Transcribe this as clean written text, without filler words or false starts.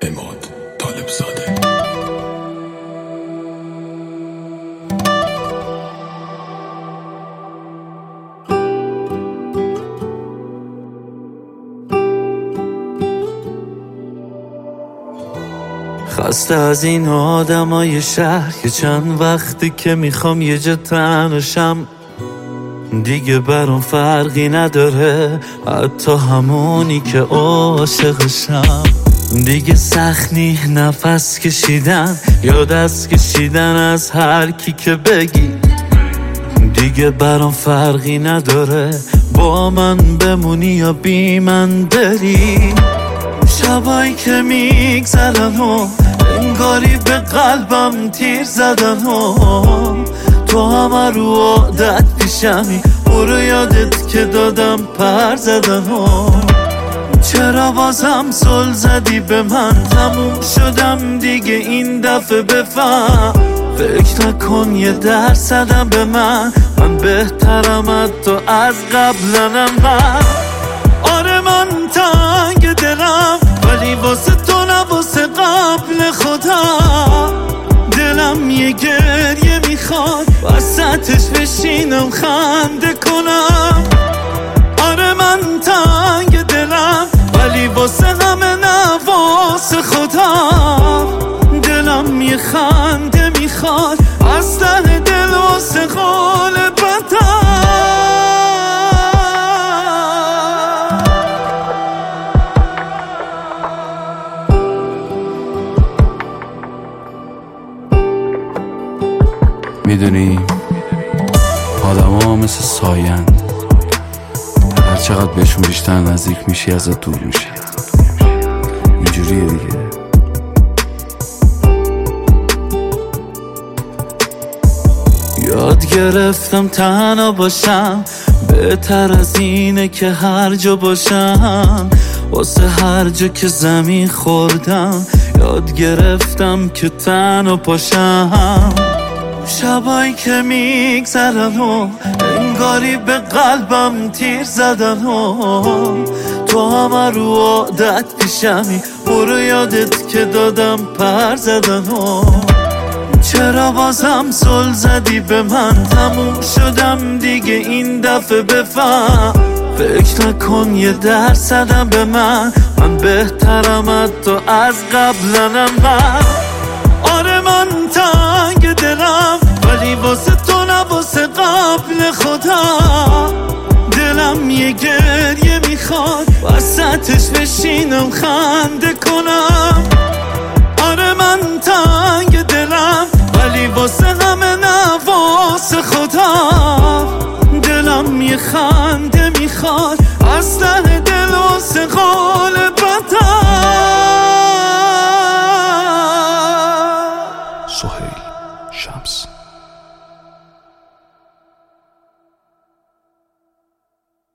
عماد طالبزاده. خسته از این آدمای شهر که چند وقتی که میخوام یه جا تنهاشم، دیگه برام فرقی نداره حتی همونی که عاشقشم. دیگه سخت نی نفس کشیدن یا دست کشیدن از هر کی که بگی، دیگه برام فرقی نداره با من بمونی یا بی من بری. شبایی که میگذرن و انگاری به قلبم تیر زدن و تو همه رو عادت پیشمی، برو یادت که دادم پر زدن و چرا بازم زل زدی به من؟ تموم شدم دیگه این دفعه، بفهم فکر نکن یه درصدم به من بهترم حتی از قبلنم. من آره من تنگ دلم، ولی واسه تو نه واسه قبل خودم. دلم یه گریه میخواد وسطش بشینم خنده کنم. آره من تنگ دلم، ولی واسه همه نه واسه خودم. دلم یه خنده میخواد از ته دل واسه غالبتم. میدونی آدم ها مثل سایند، هر چقدر بهشون بیشتر نزدیک میشی ازت دور میشی. اینجوریه دیگه. یاد گرفتم تنها باشم، بهتر از اینه که هر جا باشم. واسه هر جا که زمین خوردم یاد گرفتم که تنها پاشم. شبایی که میگذرن و انگاری به قلبم تیر زدن و تو همه رو عادت پیشمی، برو یادت که دادم پر زدن و چرا بازم زل زدی به من؟ تموم شدم دیگه این دفعه، بفهم فکر نکن یه درصدم به من بهترم حتی از قبلنم. من آره من تنگ دلم، ولی واسه تو نه واسه قبل خودم. دلم یه گریه میخواد وسطش بشینم خنده کنم. آره من تنگ دلم، ولی واسه همه نه واسه خودم. دلم یه خنده میخواد از ته دل واسه غالبتم. سهیل شمس.